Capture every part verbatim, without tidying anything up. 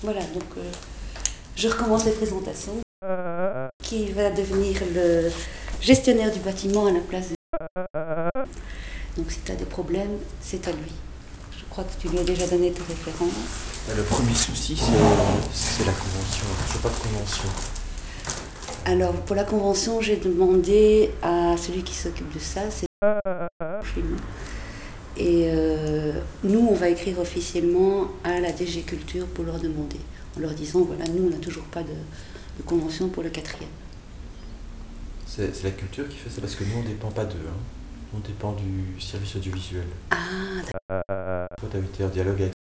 Voilà, donc euh, je recommence les présentations. Qui va devenir le gestionnaire du bâtiment à la place de... Donc si tu as des problèmes, c'est à lui. Je crois que tu lui as déjà donné tes références. Le premier souci, c'est la convention. Je n'ai pas de convention. Alors, pour la convention, j'ai demandé à celui qui s'occupe de ça, c'est film. Et euh, nous, on va écrire officiellement à la D G Culture pour leur demander, en leur disant, voilà, nous, on n'a toujours pas de, de convention pour le quatrième. C'est la culture qui fait ça, parce que nous, on ne dépend pas d'eux. Hein. On dépend du service audiovisuel. Ah, d'accord. Toi, tu as été en dialogue avec...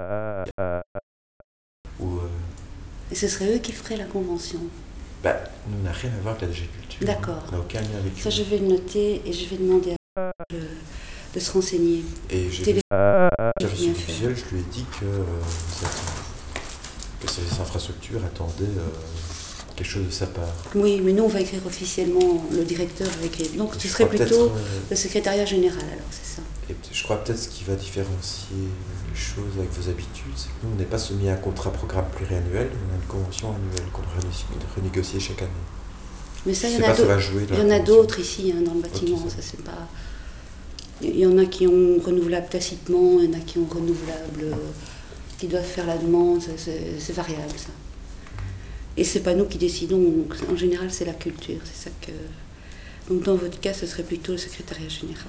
Ou, euh... Et ce serait eux qui feraient la convention? Bah, nous, on n'a rien à voir avec la D G Culture. D'accord. On n'a aucun lien avec eux. Ça, je vais le noter et je vais demander à de, de se renseigner. Et j'ai Télé... le service audiovisuel, je lui ai dit que, euh, que ces infrastructures attendaient euh, quelque chose de sa part. Oui, mais nous, on va écrire officiellement, le directeur va écrire. Donc, ce serait plutôt euh... le secrétariat général, alors, c'est ça. Et je crois peut-être ce qui va différencier les choses avec vos habitudes, c'est que nous, on n'est pas soumis à un contrat programme pluriannuel, on a une convention annuelle qu'on doit renégocier chaque année. Mais ça, il y en a d'autres. Il y en a d'autres ici, hein, dans le bâtiment. Okay, ça, ça c'est pas... Il y en a qui ont renouvelable tacitement, il y en a qui ont renouvelable, euh, qui doivent faire la demande, c'est variable, ça. Et c'est pas nous qui décidons, donc, en général, c'est la culture, c'est ça que... Donc, dans votre cas, ce serait plutôt le secrétariat général.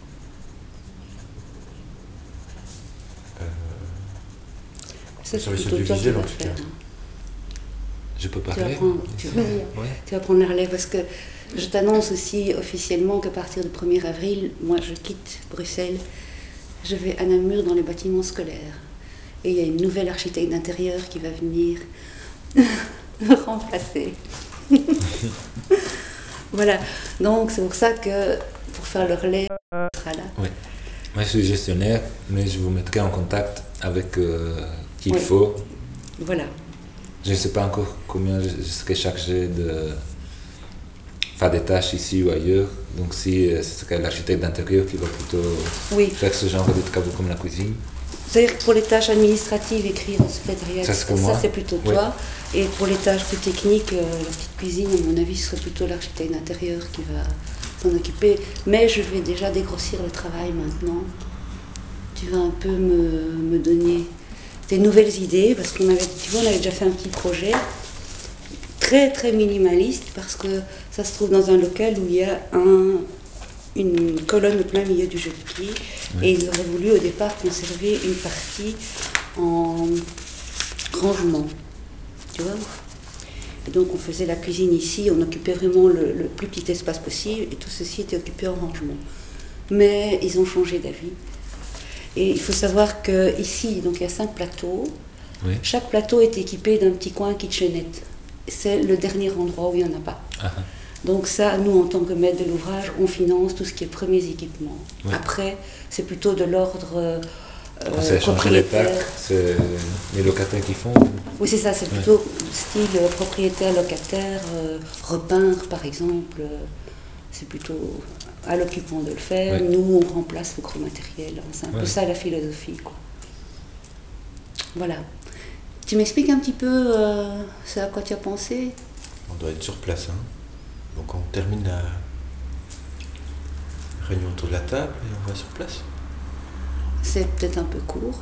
Euh... Ça, c'est plutôt toi qui vas faire. Hein. Je peux parler. Tu vas prendre, tu vas, ouais. tu vas prendre la relève parce que je t'annonce aussi officiellement qu'à partir du premier avril, moi je quitte Bruxelles, je vais à Namur dans les bâtiments scolaires. Et il y a une nouvelle architecte d'intérieur qui va venir me remplacer. Voilà, donc c'est pour ça que pour faire le relais, on sera là. Oui. Moi je suis gestionnaire, mais je vous mettrai en contact avec euh, qui il oui. faut. Voilà. Je ne sais pas encore combien je serai chargé de faire des tâches ici ou ailleurs. Donc si ce serait l'architecte d'intérieur qui va plutôt oui. faire ce genre de travaux comme la cuisine. C'est-à-dire que pour les tâches administratives, écrire en secrétariat, ça c'est plutôt toi. Oui. Et pour les tâches plus techniques, euh, la petite cuisine, à mon avis, ce serait plutôt l'architecte d'intérieur qui va s'en occuper. Mais je vais déjà dégrossir le travail maintenant. Tu vas un peu me, me donner des nouvelles idées, parce qu'on avait, tu vois, on avait déjà fait un petit projet très très minimaliste, parce que ça se trouve dans un local où il y a un, une colonne au plein milieu du jeu de pied, oui. Et ils auraient voulu au départ conserver une partie en rangement, tu vois. Et donc on faisait la cuisine ici, on occupait vraiment le, le plus petit espace possible, et tout ceci était occupé en rangement. Mais ils ont changé d'avis. Et il faut savoir qu'ici, donc il y a cinq plateaux. Oui. Chaque plateau est équipé d'un petit coin kitchenette. C'est le dernier endroit où il n'y en a pas. Ah. Donc ça, nous, en tant que maître de l'ouvrage, on finance tout ce qui est premiers équipements. Oui. Après, c'est plutôt de l'ordre euh, propriétaire. C'est les locataires qui font. Oui, c'est ça. C'est oui. Plutôt style propriétaire, locataire, euh, repeindre, par exemple. C'est plutôt... à l'occupant de le faire, oui. Nous on remplace le gros matériel, c'est un oui. peu ça la philosophie, quoi. Voilà. Tu m'expliques un petit peu euh, ce à quoi tu as pensé? On doit être sur place, hein. Donc on termine la réunion autour de la table et on va sur place. C'est peut-être un peu court.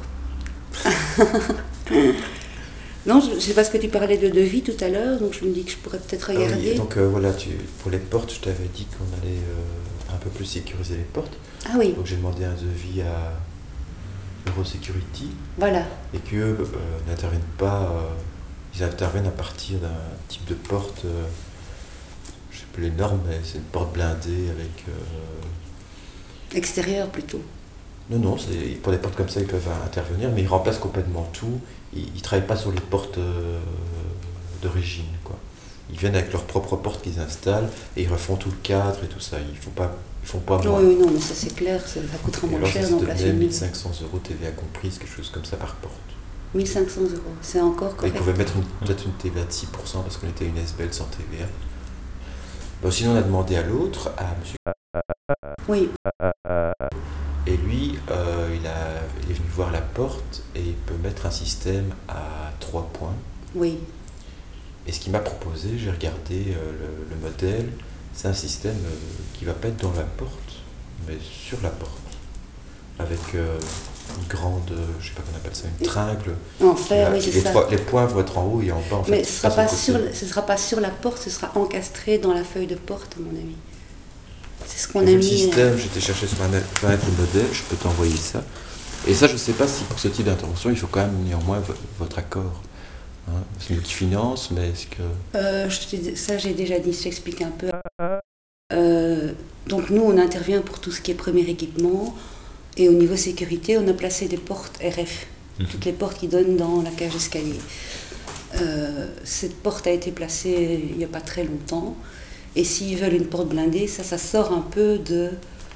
Non, je ne sais pas ce que tu parlais de devis tout à l'heure, donc je me dis que je pourrais peut-être regarder. Ah oui, donc euh, voilà, tu, pour les portes, je t'avais dit qu'on allait euh, un peu plus sécuriser les portes. Ah oui. Donc j'ai demandé un devis à Eurosecurity. Voilà. Et qu'eux euh, n'interviennent pas, euh, ils interviennent à partir d'un type de porte, euh, je ne sais plus les normes, mais c'est une porte blindée avec... Euh... Extérieure plutôt. Non, non, pour des portes comme ça, ils peuvent intervenir, mais ils remplacent complètement tout. Ils ne travaillent pas sur les portes euh, d'origine, quoi. Ils viennent avec leurs propres portes qu'ils installent et ils refont tout le cadre et tout ça. Ils ne font pas, ils font pas moins. Oui, non, mais ça c'est clair, ça coûtera moins cher d'en placer une. mille cinq cents euros T V A comprise, quelque chose comme ça par porte. mille cinq cents euros, c'est encore correct. Ils pouvaient mettre peut-être une T V A de six pour cent parce qu'on était une S B L sans T V A. Bon, sinon, on a demandé à l'autre, à monsieur. Oui. Et lui, euh, il, a, il est venu voir la porte et il peut mettre un système à trois points. Oui. Et ce qu'il m'a proposé, j'ai regardé euh, le, le modèle, c'est un système euh, qui ne va pas être dans la porte, mais sur la porte. Avec euh, une grande, je ne sais pas comment on appelle ça, une tringle. En fer, oui, c'est les, ça. trois, les points vont être en haut et en bas. En mais fait, ce ne sera pas sur la porte, ce sera encastré dans la feuille de porte, à mon avis. C'est ce qu'on a mis. Le système, j'étais cherché sur Internet le modèle, je peux t'envoyer ça. Et ça, je ne sais pas si pour ce type d'intervention, il faut quand même néanmoins votre accord. Hein, c'est nous qui finance, mais est-ce que... Euh, je ça, j'ai déjà dit, je t'explique un peu. Euh, donc nous, on intervient pour tout ce qui est premier équipement. Et au niveau sécurité, on a placé des portes R F. Mmh. Toutes les portes qui donnent dans la cage d'escalier. Euh, cette porte a été placée il n'y a pas très longtemps. Et s'ils veulent une porte blindée, ça, ça sort un peu de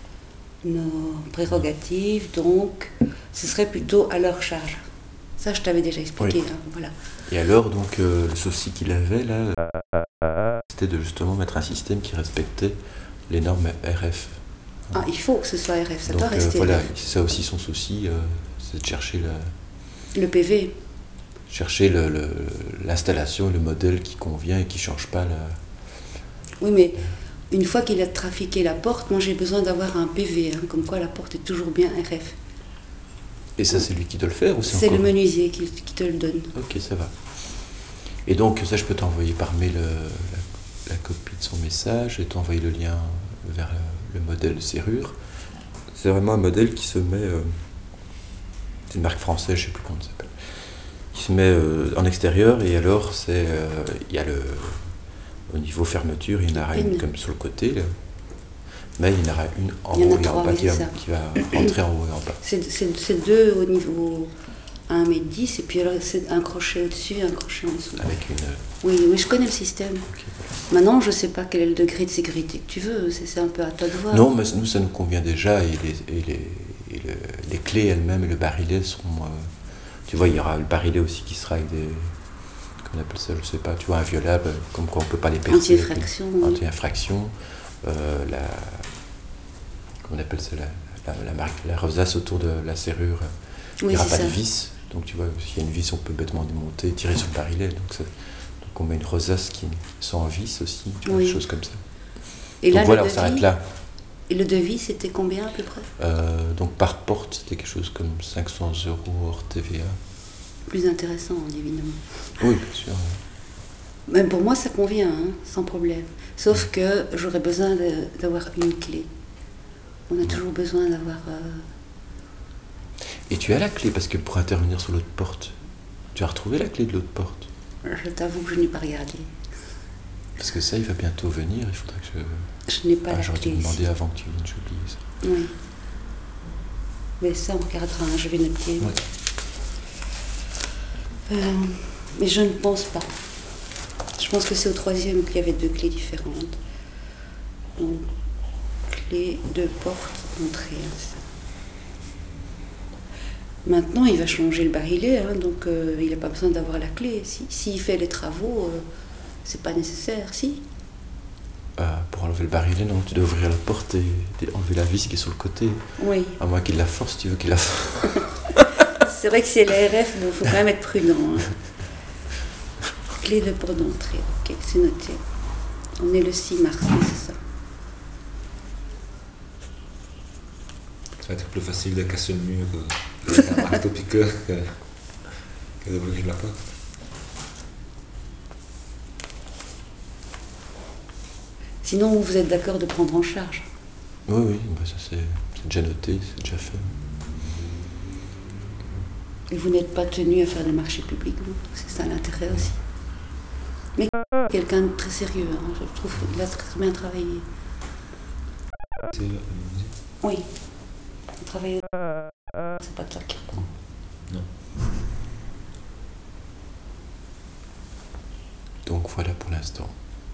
nos prérogatives. Donc, ce serait plutôt à leur charge. Ça, je t'avais déjà expliqué. Oui. Hein, voilà. Et alors, donc, euh, le souci qu'il avait, là, c'était de justement mettre un système qui respectait les normes R F. Ah, il faut que ce soit R F, ça donc, doit rester euh, voilà, R F. c'est ça aussi son souci, euh, c'est de chercher la... le P V. Chercher le, le, l'installation, le modèle qui convient et qui ne change pas la... Oui, mais une fois qu'il a trafiqué la porte, moi j'ai besoin d'avoir un P V, hein, comme quoi la porte est toujours bien R F. Et ça, c'est lui qui doit le faire ou c'est C'est encore... le menuisier qui, qui te le donne. Ok, ça va. Et donc, ça, je peux t'envoyer par mail euh, la, la copie de son message et t'envoyer le lien vers le, le modèle de serrure. C'est vraiment un modèle qui se met... Euh, c'est une marque française, je ne sais plus comment ça s'appelle. Qui se met euh, en extérieur et alors, c'est il euh, y a le... Au niveau fermeture, il y en aura une, une comme sur le côté, là. Mais il y en aura une en haut et en bas qui va, qui va rentrer en haut et en bas. C'est, c'est, c'est deux au niveau un mètre dix et puis alors c'est un crochet au-dessus et un crochet en dessous. Avec une... Oui, oui, je connais le système. Okay, voilà. Maintenant, je ne sais pas quel est le degré de sécurité que tu veux, c'est, c'est un peu à toi de voir. Non, mais nous, ça nous convient déjà et les, et les, et le, les clés elles-mêmes et le barillet seront... Euh, tu vois, il y aura le barillet aussi qui sera avec des... On appelle ça, je sais pas, tu vois, inviolable, comme quoi on peut pas les percer. Anti-infraction. Anti-infraction. Euh, la, comment on appelle ça, la, la, la, la rosace autour de la serrure. Oui, il n'y aura pas ça. de vis. Donc tu vois, s'il y a une vis, on peut bêtement démonter, tirer sur le barillet. Donc, ça, donc on met une rosace qui sans vis aussi, tu vois, oui. Des choses comme ça. Et donc là, voilà, on s'arrête là. Et le devis, c'était combien à peu près euh, Donc par porte, c'était quelque chose comme cinq cents euros hors T V A. Plus intéressant, évidemment. Oui, bien sûr. Même pour moi, ça convient, hein, sans problème. Sauf que j'aurais besoin de, d'avoir une clé. On a ouais. toujours besoin d'avoir... Euh... Et tu as la clé, parce que pour intervenir sur l'autre porte, tu as retrouvé la clé de l'autre porte? Je t'avoue que je n'ai pas regardé. Parce que ça, il va bientôt venir, il faudrait que je... Je n'ai pas ah, la j'aurais clé. J'aurais dû demander avant que tu viennes, j'ai oublié ça. Oui. Mais ça, on regardera, hein, je vais noter. Ouais. Euh, mais je ne pense pas. Je pense que c'est au troisième qu'il y avait deux clés différentes. Donc, clé de porte d'entrée. Hein, maintenant, il va changer le barillet, hein, donc euh, il n'a pas besoin d'avoir la clé. Si, s'il fait les travaux, euh, c'est pas nécessaire, si. Euh, pour enlever le barillet, non, tu dois ouvrir la porte et, et enlever la vis qui est sur le côté. Oui. À moins qu'il la force, tu veux qu'il la force. C'est vrai que c'est les R F, mais il faut quand même être prudent. Hein. Clé de porte d'entrée, ok, c'est noté. On est le six mars, c'est ça. Ça va être plus facile de casser le mur avec un marteau piqueur que, que d'ouvrir la porte. Sinon, vous êtes d'accord de prendre en charge? Oui, oui, bah ça c'est, c'est déjà noté, c'est déjà fait. Et vous n'êtes pas tenu à faire des marchés publics, vous. C'est ça l'intérêt aussi. Mais quelqu'un de très sérieux, hein, je trouve qu'il a très bien travaillé. C'est... Oui. Travailler, c'est pas de ça qui reprend. Non. Donc voilà pour l'instant.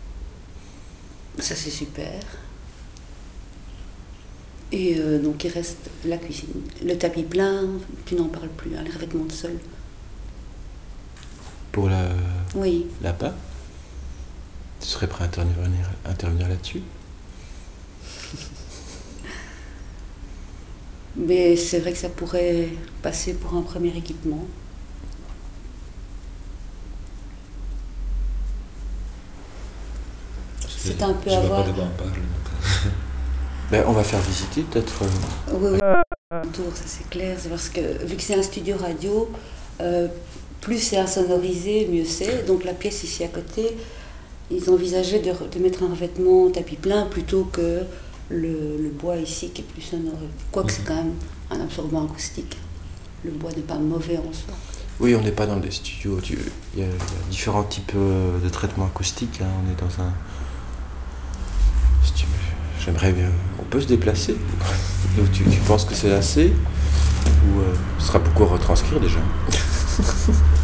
Ça c'est super. Et euh, donc il reste la cuisine. Le tapis plein, tu n'en parles plus, hein, les revêtements de sol. Pour la... Oui. Là-bas, tu serais prêt à intervenir, intervenir là-dessus? Mais c'est vrai que ça pourrait passer pour un premier équipement. C'est un peu je à vois voir. pas de quoi on parle. Ben, on va faire visiter peut-être. Euh... Oui, oui. Autour, ça c'est clair. C'est parce que vu que c'est un studio radio, euh, plus c'est insonorisé, mieux c'est. Donc la pièce ici à côté, ils envisageaient de, de mettre un revêtement tapis plein plutôt que le, le bois ici qui est plus sonore. Quoique c'est quand même un absorbant acoustique. Le bois n'est pas mauvais en soi. Oui, on n'est pas dans des studios. Tu... Il y a différents types de traitements acoustiques. Hein. On est dans un... J'aimerais bien... On peut se déplacer. Donc, tu, tu penses que c'est assez? Ou euh, ce sera beaucoup à retranscrire déjà?